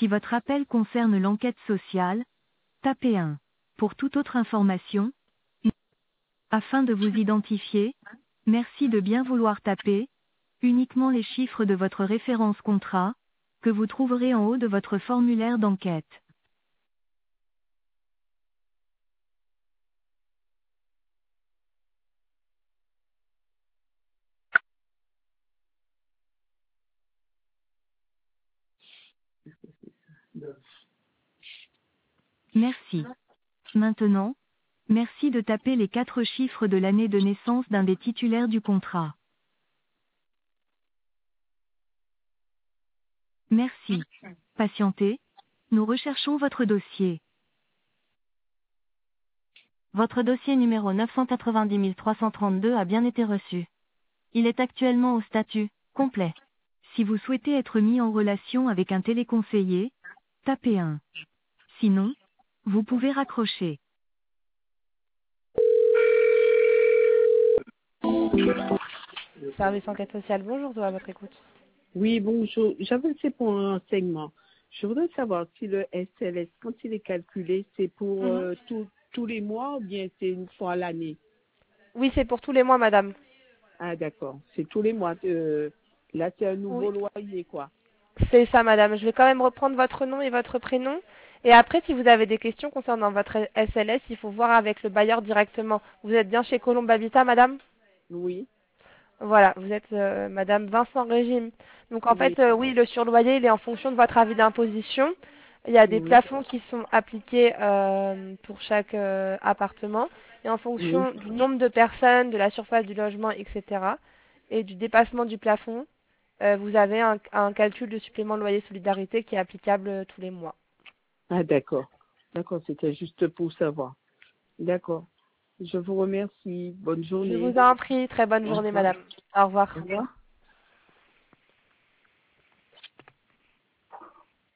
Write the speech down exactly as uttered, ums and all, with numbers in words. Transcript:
Si votre appel concerne l'enquête sociale, tapez un. Pour toute autre information, afin de vous identifier, merci de bien vouloir taper uniquement les chiffres de votre référence contrat, que vous trouverez en haut de votre formulaire d'enquête. Merci. Maintenant, merci de taper les quatre chiffres de l'année de naissance d'un des titulaires du contrat. Merci. Patientez, nous recherchons votre dossier. Votre dossier numéro neuf cent quatre-vingt-dix trois cent trente-deux a bien été reçu. Il est actuellement au statut complet. Si vous souhaitez être mis en relation avec un téléconseiller, tapez un. Sinon, vous pouvez raccrocher. Service enquête sociale, bonjour, à votre écoute. Oui, bonjour. J'avais c'est pour un renseignement. Je voudrais savoir si le S L S, quand il est calculé, c'est pour Mhm. euh, tout- tous les mois ou bien c'est une fois à l'année? Oui, c'est pour tous les mois, madame. Ah, d'accord. C'est tous les mois. Euh, là, c'est un Oui. nouveau loyer, quoi. C'est ça, madame. Je vais quand même reprendre votre nom et votre prénom. Et après, si vous avez des questions concernant votre S L S, il faut voir avec le bailleur directement. Vous êtes bien chez Colombe Habitat, madame? Oui, Voilà, vous êtes euh, madame Vincent Régime. Donc en oui, fait, euh, oui, le surloyer, il est en fonction de votre avis d'imposition. Il y a des oui, plafonds qui sont appliqués euh, pour chaque euh, appartement. Et en oui. fonction du nombre de personnes, de la surface du logement, et cetera, et du dépassement du plafond, euh, vous avez un, un calcul de supplément de loyer solidarité qui est applicable euh, tous les mois. Ah, d'accord. D'accord, c'était juste pour savoir. D'accord. Je vous remercie. Bonne Je journée. vous en prie, très bonne Au journée, revoir. madame. Au revoir. Au revoir.